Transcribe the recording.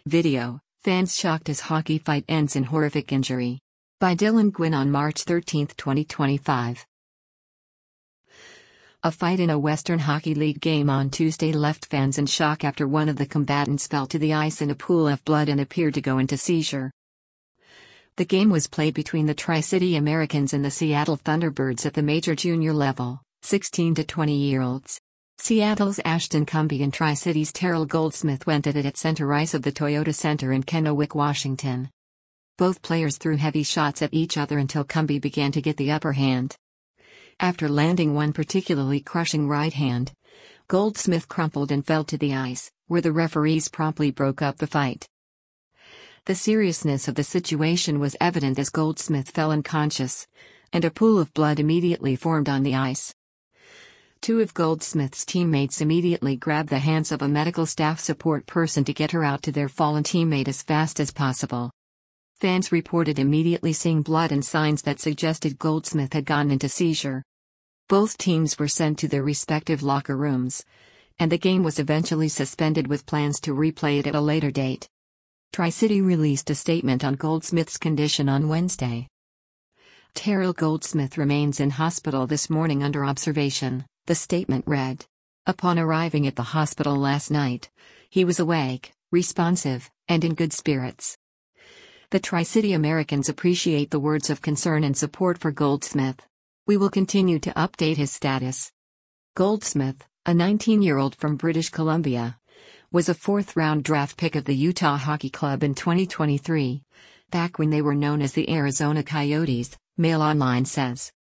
Video, fans shocked as hockey fight ends in horrific injury. By Dylan Gwynn on March 13, 2025. A fight in a Western Hockey League game on Tuesday left fans in shock after one of the combatants fell to the ice in a pool of blood and appeared to go into seizure. The game was played between the Tri-City Americans and the Seattle Thunderbirds at the major junior level, 16 to 20-year-olds. Seattle's Ashton Cumbie and Tri-City's Terrell Goldsmith went at it at center ice of the Toyota Center in Kennewick, Washington. Both players threw heavy shots at each other until Cumbie began to get the upper hand. After landing one particularly crushing right hand, Goldsmith crumpled and fell to the ice, where the referees promptly broke up the fight. The seriousness of the situation was evident as Goldsmith fell unconscious, and a pool of blood immediately formed on the ice. Two of Goldsmith's teammates immediately grabbed the hands of a medical staff support person to get her out to their fallen teammate as fast as possible. Fans reported immediately seeing blood and signs that suggested Goldsmith had gone into seizure. Both teams were sent to their respective locker rooms, and the game was eventually suspended with plans to replay it at a later date. Tri-City released a statement on Goldsmith's condition on Wednesday. Terrell Goldsmith remains in hospital this morning under observation, the statement read. Upon arriving at the hospital last night, he was awake, responsive, and in good spirits. The Tri-City Americans appreciate the words of concern and support for Goldsmith. We will continue to update his status. Goldsmith, a 19-year-old from British Columbia, was a fourth-round draft pick of the Utah Hockey Club in 2023, back when they were known as the Arizona Coyotes, Mail Online says.